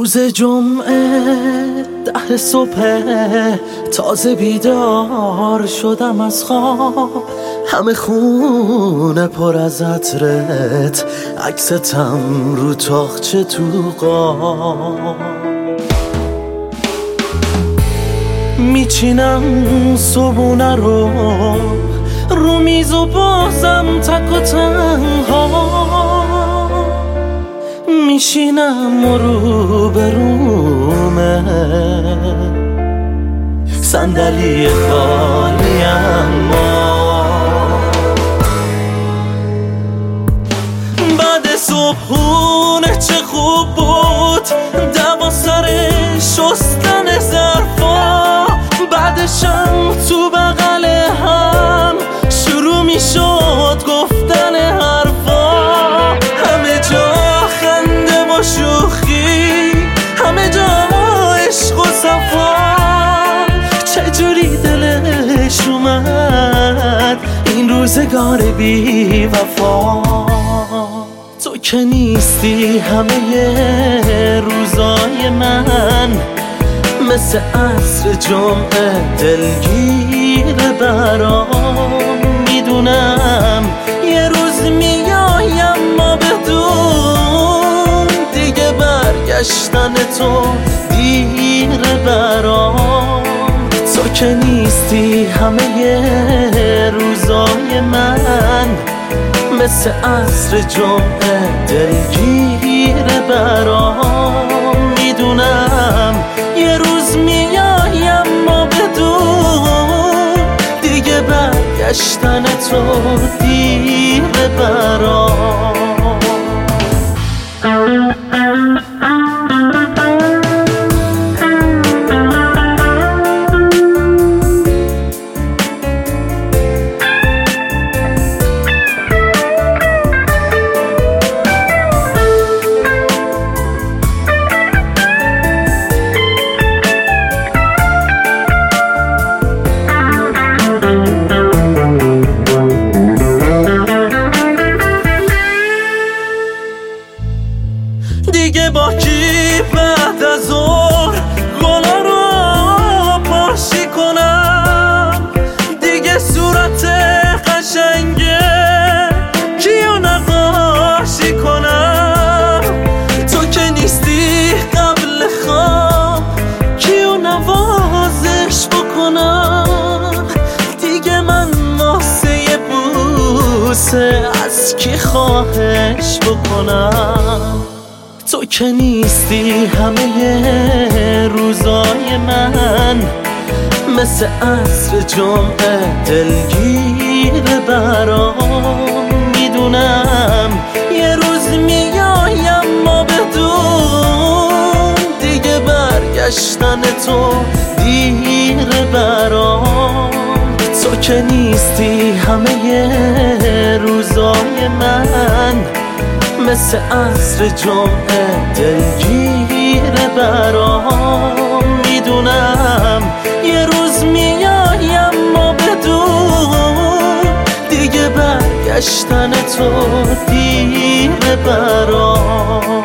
روز جمعه 10 صبح تازه بیدار شدم از خواب، همه خونه پر از عطرت، عکستم رو تاقچه تو قاب. میچینم صبونه رو میز و بازم تک و تنها میشینم و رو به رومه صندلی خالی، اما بعد صبحونه چه خوب بود دوا سر شستن ظرفا، بعدشم تو بغل هم شروع میشد گفتن حرفا، همه جا خنده و شوخی، همه جا عشق و صفا، چجوری دلش اومد این روزگار بی وفا. تو که نیستی همه روزای من، مثل عصر جمعه دلگیر برام، میدونم یه روز میایم ما بدون دیگه برگشتن تو دیر برام. تو که نیستی همه روزای من، مثل عصر جمعه دلگیر برام، میدونم یه روز میایم ما بدون دیگه برگشتن تو دیر برام. دیگه با کی بعد از ظهر گلا رو پاشی کنم، دیگه صورت قشنگه کیو نقاشی کنم، تو که نیستی قبل خواب کیو نوازش بکنم، دیگه من واسه یه بوسه از کی خواهش بکنم. تو که نیستی همه روزای من، مثل عصر جمعه دلگیر برام، میدونم یه روز میایم ما بدون دیگه برگشتن تو دیر برام. تو که نیستی همه روزای من، مثل عصر جمعه دلگیر برام، میدونم یه روز میایم ما بدون دیگه برگشتن تو دیر برام.